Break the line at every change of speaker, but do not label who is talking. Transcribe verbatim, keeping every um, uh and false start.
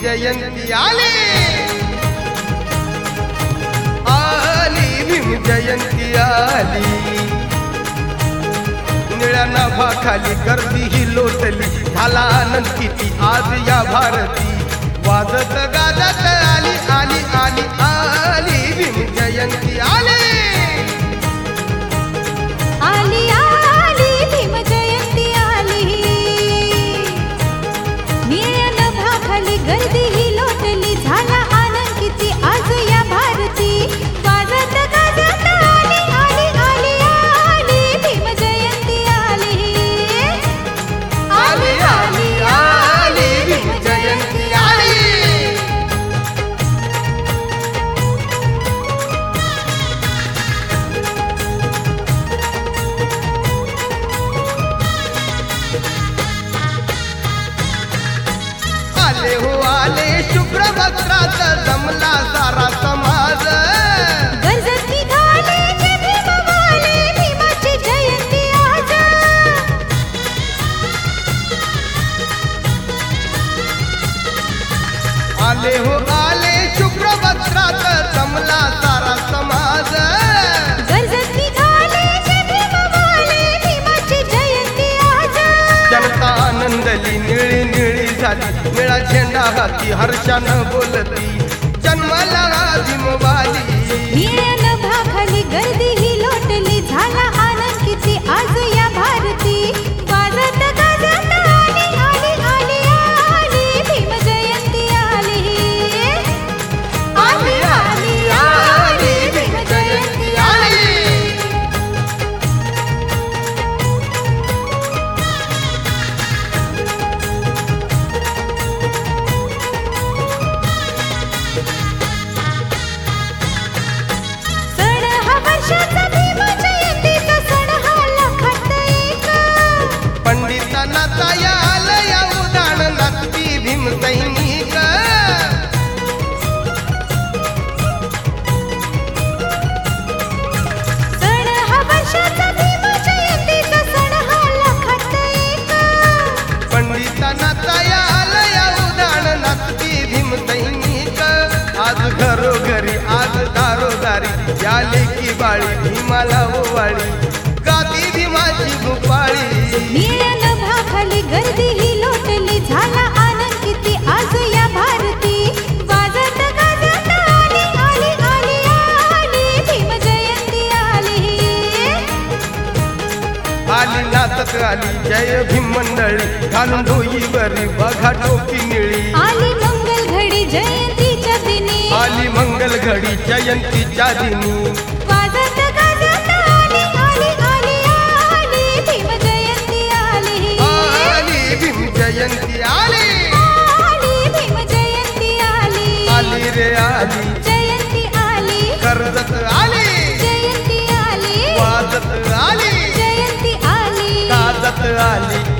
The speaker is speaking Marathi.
जयंती आली आली भीम जयंती आली निळ्या नाभाखाली गर्दी ही लोटली झाला आनंद किती आज या भारती वाजत गाजत आली आली आली आली भीम जयंती आली
आली आली भीम जयंती आली निळ्या नभाखाली गर्दी ही लोटली झाला आनंद किती आज या भारती वाजत गाजत आली आली आली आली भीम जयंती आली
आली आली आली भीम जयंती आली आले हो आले शुभ्र वस्त्रात जमला सारा समाज
गरजत निघाले जे भीमवाले भीमाची जयंती आज
आले हो आले शुभ्र वस्त्रात जमला सारा समाज
गरजत निघाले जे भीमवाले भीमाची जयंती आज
जनता आनंदली निळी निळी झाली निळा झेंडा हाती हर्षानं बोलती जन्माला भीमवाली
निळ्या नभाखाली गर्दी ही लोटली झाला आनंद किती आज या भारती वाजत गाजत आली आली आली आली भीम जयंती आली
आली आली आली भीम जयंती आली
सण हा वर्षाचा भीम जयंतीचा सण हा लाखात एक
पंडितांना ताया आलं या उदाहरण नाचती भीम सैनिक
सण हा वर्षाचा भीम जयंतीचा सण हा लाखात एक
पंडितांना ताया आलं या उदाहरण नाचती भीम सैनिक आज घरोघरी आज दारोदारी या लेकी बाळी भीमाला ओवाळी गाती भीमाची भुपाळी
निळ्या नभाखाली गर्दी ही लोटली झाला आनंद किती आज या भारती वाजत गाजत आली आली आली आली भीम जयंती आली
आली नाचत आली जय भीम मंडळी घालून डोईवरी बघा टोपी निळी
आली मंगल घडी जयंतीच्या दिनी
आली मंगल घडी जयंतीच्या दिनी
वाजत गाजत आली आली आली आली भीम जयंती आली
आली भीम जयंती आली
आली भीम जयंती आली
आली रे आली
जयंती आली
कर्जत आली
जयंती आली
वाजत आली
जयंती आली
गाजत आली